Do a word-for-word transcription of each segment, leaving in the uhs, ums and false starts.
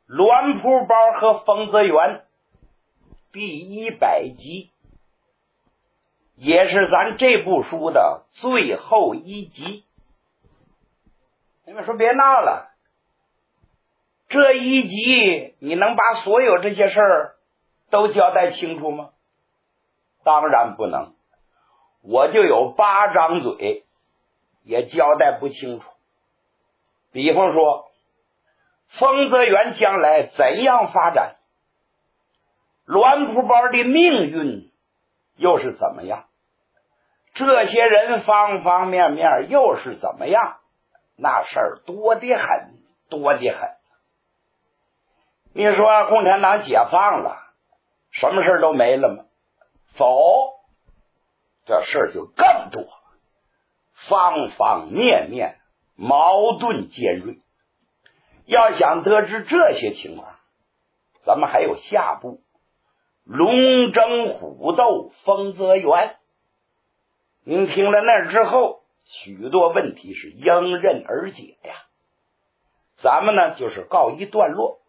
栾蒲包和丰泽园第一百集，也是咱这部书的最后一集。你们说别闹了，这一集你能把所有这些事儿都交代清楚吗？当然不能，我就有八张嘴也交代不清楚。比方说丰泽园将来怎样发展，栾蒲包的命运又是怎么样，这些人方方面面又是怎么样，那事儿多得很，多得很。你说共产党解放了，什么事都没了吗？否，这事儿就更多，方方面面矛盾尖锐。要想得知这些情况，咱们还有下部龙争虎斗丰泽园。您听了那之后，许多问题是迎刃而解呀。咱们呢就是告一段落，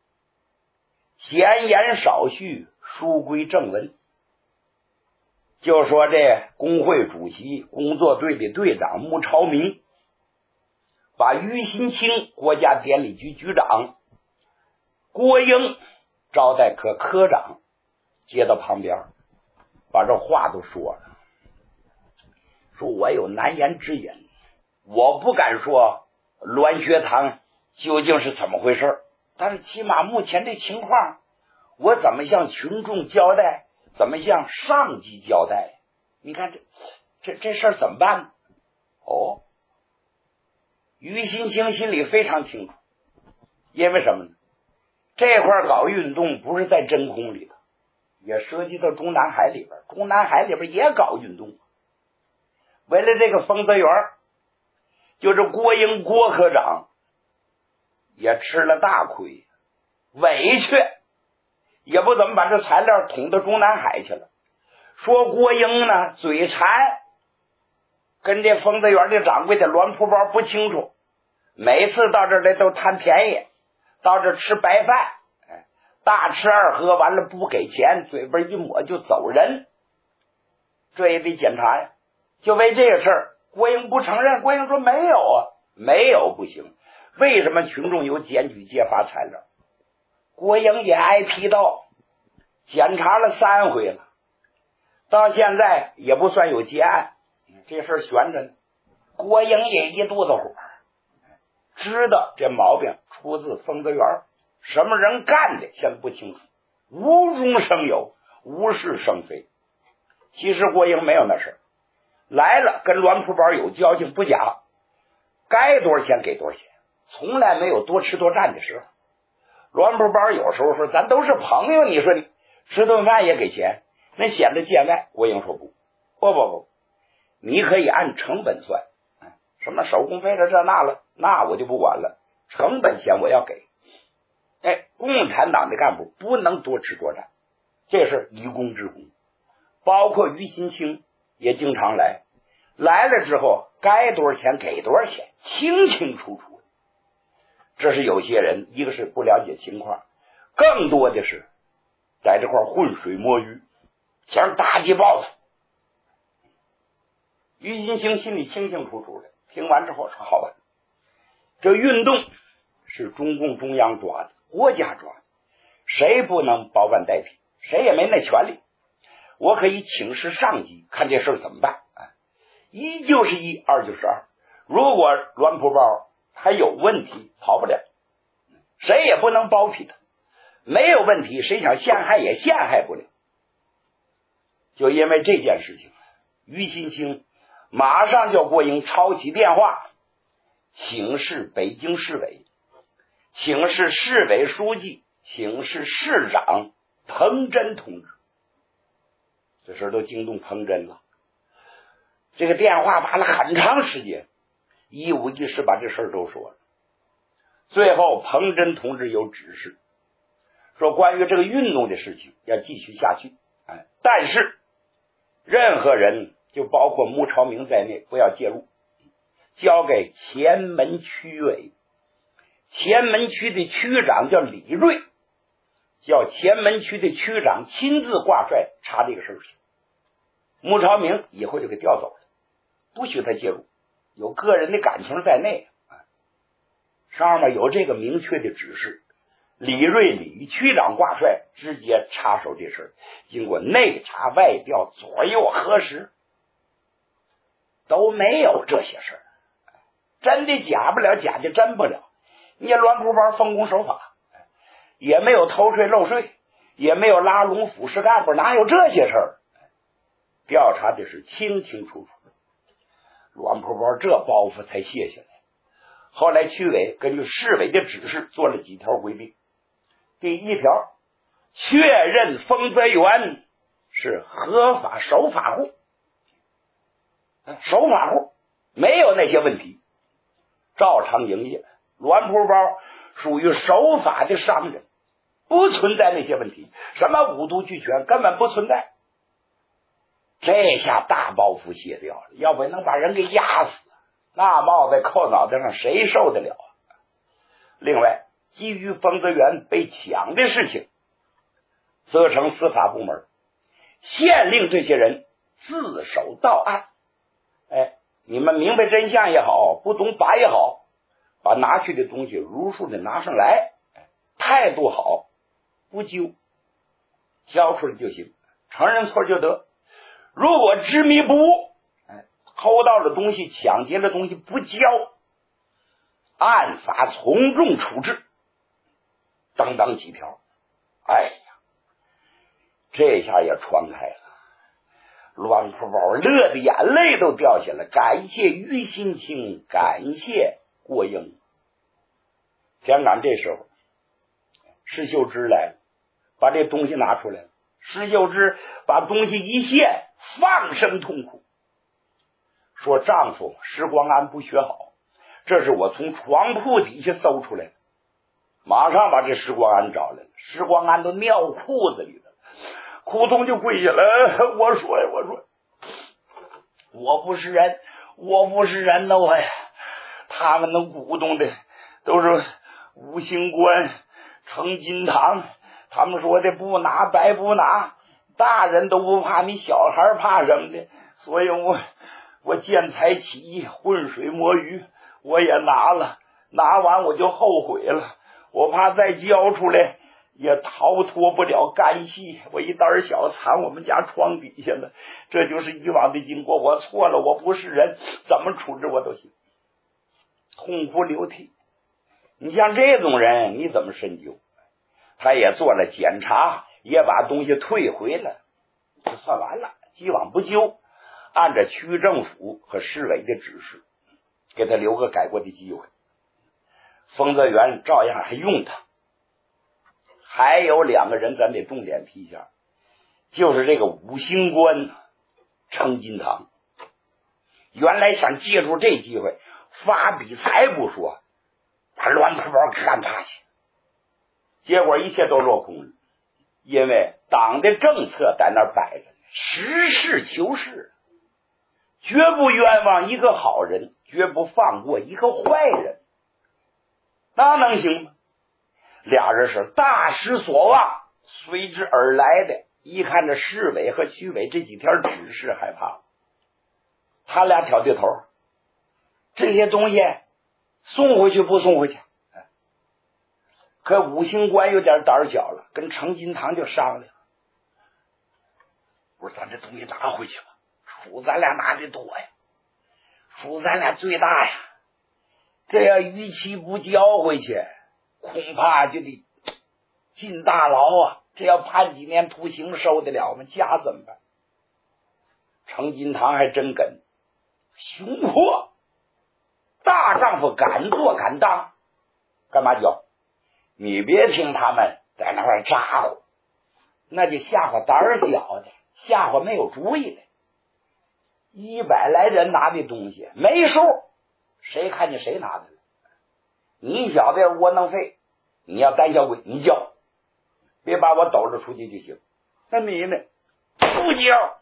闲言少叙，书归正文。就说这工会主席工作队的队长穆超明，把于新清国家典礼局局长，郭英招待科科长接到旁边，把这话都说了，说我有难言之隐，我不敢说栾学堂究竟是怎么回事，但是起码目前这情况，我怎么向群众交代，怎么向上级交代？你看这这这事儿怎么办呢？哦，于新清心里非常清楚，因为什么呢？这块搞运动不是在真空里的，也涉及到中南海里边，中南海里边也搞运动。为了这个丰泽园，就是郭英郭科长也吃了大亏，委屈，也不怎么把这材料捅到中南海去了。说郭英呢嘴馋，跟这丰泽园的掌柜的栾蒲包不清楚，每次到这儿来都贪便宜，到这儿吃白饭，哎，大吃二喝完了不给钱，嘴边一抹就走人，这也得检查呀。就为这个事儿，郭英不承认，郭英说没有啊，没有不行，为什么群众有检举揭发材料？郭英也挨批斗，检查了三回了，到现在也不算有结案，这事儿悬着呢。郭英也一肚子火，知道这毛病出自丰泽园，什么人干的现在不清楚，无中生有，无事生非。其实郭英没有那事儿，来了跟栾蒲包有交情不假，该多少钱给多少钱，从来没有多吃多占的时候。栾蒲包有时候说咱都是朋友，你说你吃顿饭也给钱，那显得见外。郭英说不不不不，你可以按成本算，什么手工费了这那了，那我就不管了，成本钱我要给。哎，共产党的干部不能多吃多占，这是以公之公。包括于新清也经常来，来了之后该多少钱给多少钱，清清楚楚。这是有些人一个是不了解情况，更多的是在这块浑水摸鱼，想打击报复。于新清心里清清楚楚的，听完之后说好吧，这运动是中共中央抓的，国家抓的，谁不能包办代替，谁也没那权利。我可以请示上级看这事怎么办。一就是一，二就是二，如果栾蒲包还有问题跑不了，谁也不能包庇他，没有问题谁想陷害也陷害不了。就因为这件事情，于新清马上叫郭英抄起电话，请示北京市委，请示市委书记，请示市长彭真同志。这事都惊动彭真了，这个电话打了很长时间，一五一十把这事都说了。最后彭真同志有指示，说关于这个运动的事情要继续下去，哎，但是任何人就包括穆超明在内不要介入，交给前门区委。 前门区的区长叫李瑞，叫前门区的区长亲自挂帅查这个事儿去。穆朝明以后就给调走了，不许他介入，有个人的感情在内。上面有这个明确的指示，李瑞李区长挂帅直接插手这事儿，经过内查外调左右核实，都没有这些事儿，真的假不了，假的真不了。你栾铺包奉公守法，也没有偷税漏税，也没有拉拢腐蚀干部，哪有这些事儿？调查的是清清楚楚，栾铺包这包袱才卸下来。后来区委根据市委的指示做了几条规定。第一条，确认丰泽园是合法守法户，守法户没有那些问题，照常营业。栾铺包属于守法的商人，不存在那些问题，什么五毒俱全根本不存在。这下大包袱卸掉了，要不能把人给压死，那帽子扣脑袋上谁受得了啊？另外，基于丰泽园被抢的事情，责成司法部门限令这些人自首到案。哎，你们明白真相也好，不懂法也好，把拿去的东西如数的拿上来，态度好，不揪，交出来就行，承认错就得。如果执迷不悟，哎，偷到了东西，抢劫了东西不交，按法从重处置，等等几条。哎呀，这下也传开了，栾铺包乐的眼泪都掉下来，感谢于新清，感谢郭英。香港这时候施秀芝来了，把这东西拿出来了。施秀芝把东西一献，放声痛哭，说丈夫石光安不学好，这是我从床铺底下搜出来的。马上把这石光安找来了，石光安都尿裤子里了，哭痛就跪下了。我说呀，我说我不是人，我不是人了，我呀，他们能鼓动的都是五星官、程金堂，他们说的不拿白不拿，大人都不怕，你小孩怕什么的？所以我我见财起意，浑水摸鱼，我也拿了，拿完我就后悔了，我怕再交出来也逃脱不了干系，我一胆小藏我们家床底下了，这就是以往的经过，我错了，我不是人，怎么处置我都行，痛哭流涕。你像这种人你怎么深究？他也做了检查，也把东西退回了，就算完了，既往不咎。按照区政府和市委的指示，给他留个改过的机会。丰泽园照样还用他。还有两个人咱得重点提一下，就是这个五星官程金堂，原来想借助这机会发笔财不说，把栾铺包干趴下，结果一切都落空了。因为党的政策在那儿摆着，实事求是，绝不冤枉一个好人，绝不放过一个坏人，那能行吗？俩人是大失所望，随之而来的一看这市委和区委这几条指示，害怕了，他俩挑对头，这些东西送回去不送回去？可五星官有点胆小了，跟程金堂就商量，不是咱这东西拿回去吧，属咱俩拿的多呀，属咱俩最大呀，这要逾期不交回去，恐怕就得进大牢啊，这要判几年徒刑受得了吗？家怎么办？程金堂还真跟，雄阔大丈夫敢做敢当，干嘛交？你别听他们在那块咋呼，那就吓唬胆儿小的，吓唬没有主意的。一百来人拿的东西没数，谁看见谁拿的了？你小子窝囊废，你要胆小鬼你交，别把我抖着出去就行。那你呢？不交，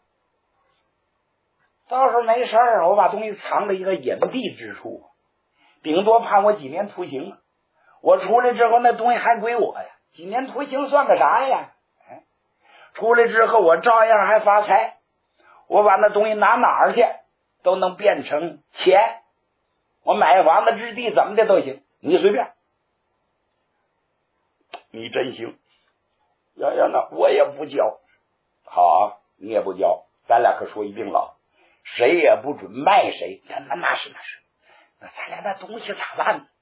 到时候没事儿，我把东西藏在一个隐蔽之处，顶多判我几年徒刑， 我出来之后那东西还归我呀，几年徒刑算个啥呀？哎，出来之后我照样还发财，我把那东西拿哪儿去都能变成钱，我买房子置地怎么的都行，你随便。你真行，呀呀，那我也不交。好，你也不交，咱俩可说一定了，谁也不准卖谁。那那那是那是，那咱俩那东西咋办呢？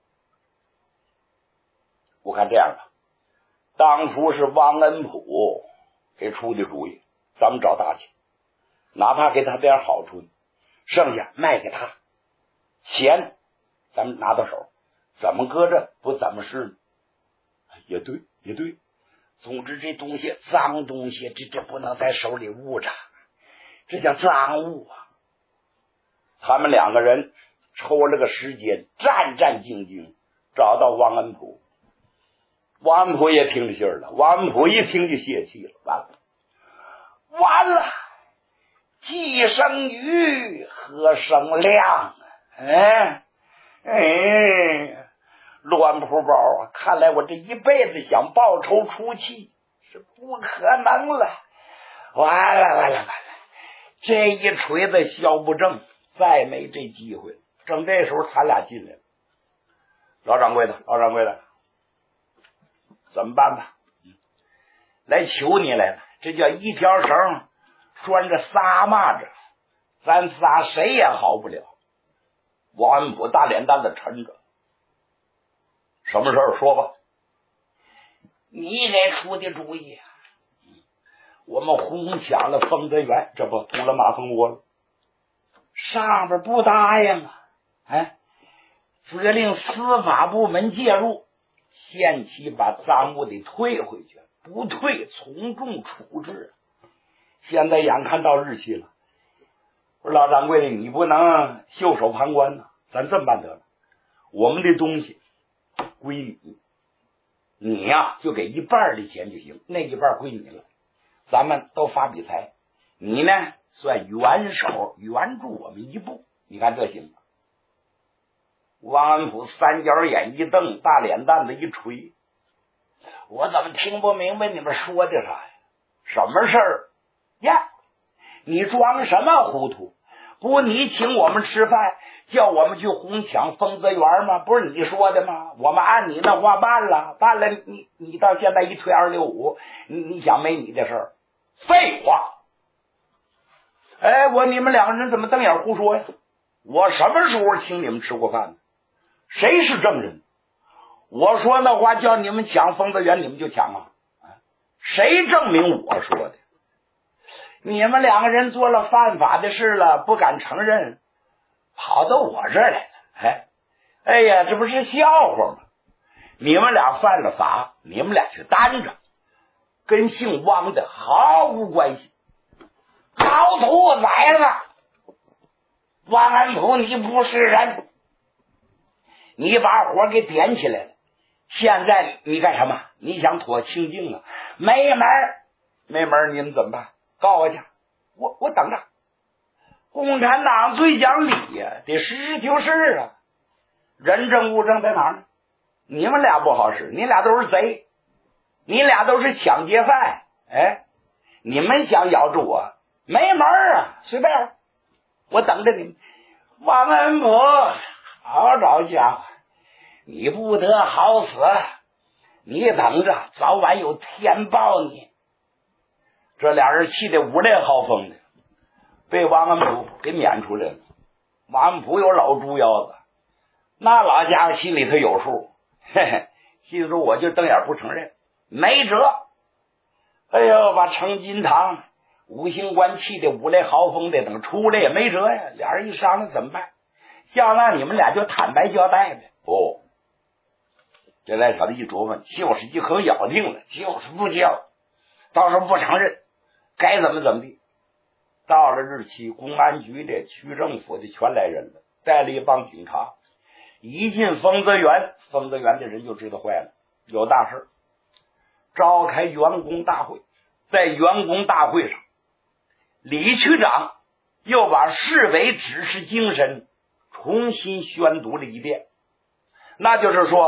我看这样吧，当初是汪恩溥给出的主意，咱们找大钱，哪怕给他点好处，剩下卖给他，钱咱们拿到手，怎么搁这不怎么是呢？也对，也对。总之，这东西脏东西，这这不能在手里捂着，这叫赃物啊！他们两个人抽了个时间，战战兢兢找到汪恩溥。汪恩溥也听着信儿了，汪恩溥一听就泄气了，完了，完了，既生瑜，何生亮？哎哎。乱铺包啊！看来我这一辈子想报仇出气是不可能了。完了完了完了！这一锤子削不正，再没这机会。正这时候，他俩进来了。老掌柜的，老掌柜的，怎么办吧？来求你来了。这叫一条绳拴着仨蚂蚱，咱仨谁也好不了。王安溥大脸蛋子沉着。什么事儿说吧？你给出的主意啊！我们哄抢了丰泽园，这不捅了马蜂窝了？上边不答应啊！哎，责令司法部门介入，限期把赃物得退回去，不退从重处置。现在眼看到日期了，我说老掌柜的，你不能袖手旁观呢、啊。咱这么办得了，我们的东西归你，你呀、啊、就给一半的钱就行，那一半归你了。咱们都发笔财，你呢算援手援助我们一步，你看这行吗？王安溥三角眼一瞪，大脸蛋子一捶，我怎么听不明白你们说的啥呀？什么事儿呀？你装什么糊涂？不，你请我们吃饭，叫我们去哄抢丰泽园吗？不是你说的吗？我们按你那话办了，办了，你你到现在一推二六五，你你想没你的事儿？废话！哎，我你们两个人怎么瞪眼胡说呀？我什么时候请你们吃过饭呢？谁是证人？我说那话叫你们抢丰泽园，你们就抢啊？谁证明我说的？你们两个人做了犯法的事了，不敢承认，跑到我这儿来了。哎，哎呀，这不是笑话吗？你们俩犯了法，你们俩去担着，跟姓汪的毫无关系。老土崽子，王安溥，你不是人，你把火给点起来了。现在你干什么？你想妥清净啊？没门儿，没门儿，你们怎么办？告我去，我我等着。共产党最讲理呀、啊，得实事求是啊。人证物证在哪儿呢？你们俩不好使，你俩都是贼，你俩都是抢劫犯。哎，你们想咬住我，没门儿啊！随便，我等着你们。王安溥，好找家伙，你不得好死，你等着，早晚有天报你。这俩人气得五雷豪风的，被王安溥给撵出来了。王安溥有老猪腰子，那老家伙心里头有数，嘿嘿，心说我就瞪眼不承认，没辙。哎呦，把程金堂、五星官气得五雷豪风的，等出来也没辙呀。俩人一商量怎么办？叫那你们俩就坦白交代呗。哦，这赖小子一琢磨，就是一口咬定了，就是不交，到时候不承认，该怎么怎么地。到了日期，公安局的、区政府的全来人了，带了一帮警察。一进丰泽园，丰泽园的人就知道坏了，有大事。召开员工大会，在员工大会上，李区长又把市委指示精神重新宣读了一遍。那就是说，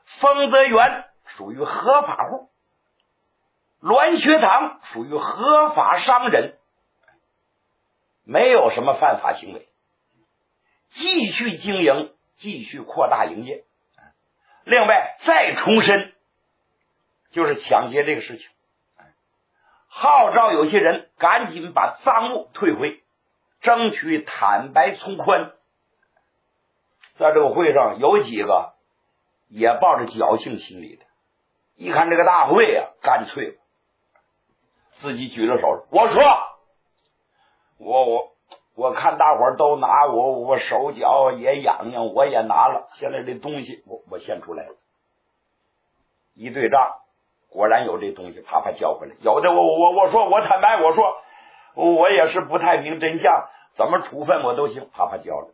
丰泽园属于合法户，栾学堂属于合法商人，没有什么犯法行为，继续经营，继续扩大营业。另外再重申，就是抢劫这个事情，号召有些人赶紧把赃物退回，争取坦白从宽。在这个会上有几个也抱着侥幸心理的，一看这个大会啊，干脆自己举了手，我说我我我看大伙儿都拿，我我手脚也痒痒，我也拿了，现在这东西我我献出来了。一对账，果然有这东西，啪啪交回来。有的我我我说我坦白，我说我也是不太明真相，怎么处分我都行，啪啪交了。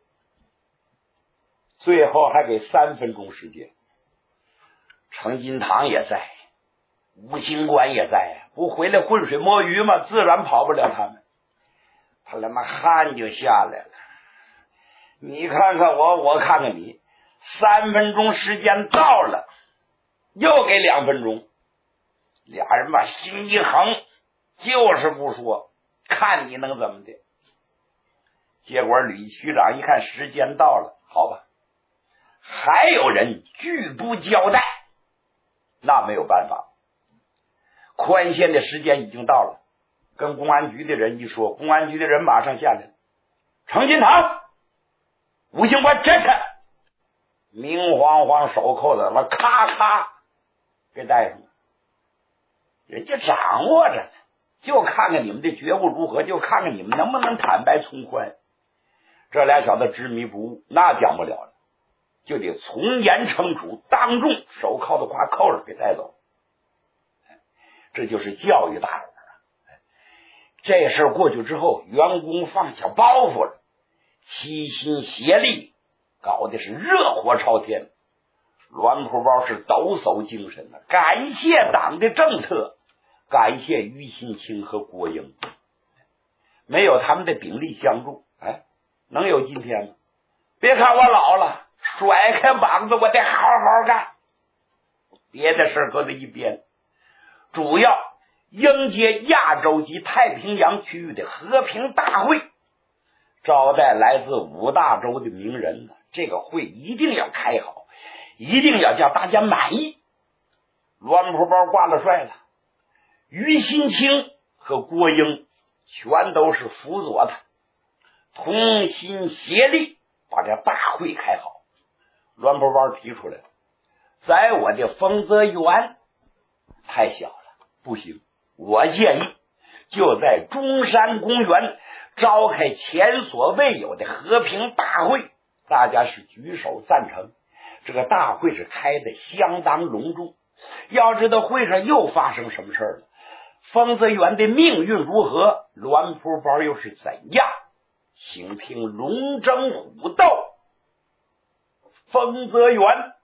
最后还给三分钟时间，程金堂也在，吴兴官也在，不回来浑水摸鱼吗？自然跑不了他们。他他妈汗就下来了，你看看我，我看看你，三分钟时间到了，又给两分钟，俩人把心一横，就是不说，看你能怎么的。结果吕区长一看时间到了，好吧，还有人拒不交代，那没有办法，宽限的时间已经到了。跟公安局的人一说，公安局的人马上下来了，程金堂、吴兴官站开，明晃晃手扣子了，咔咔给带上了。人家掌握着呢，就看看你们的觉悟如何，就看看你们能不能坦白从宽。这俩小子执迷不悟，那讲不了了，就得从严惩处，当众手铐子夸扣着给带走。这就是教育大人。这事过去之后，员工放下包袱了，齐心协力，搞的是热火朝天。栾铺包是抖擞精神的，感谢党的政策，感谢于新清和郭英，没有他们的鼎力相助，哎，能有今天吗？别看我老了，甩开膀子，我得好好干。别的事搁在一边，主要迎接亚洲及太平洋区域的和平大会，招待来自五大洲的名人，这个会一定要开好，一定要叫大家满意。栾铺包挂了帅了，于新清和郭英全都是辅佐他，同心协力把这大会开好。栾铺包提出来了，在我的丰泽园太小了，不行，我建议就在中山公园召开前所未有的和平大会，大家是举手赞成。这个大会是开的相当隆重，要知道会上又发生什么事了，丰泽园的命运如何，栾铺包又是怎样，请听龙争虎斗，丰泽园。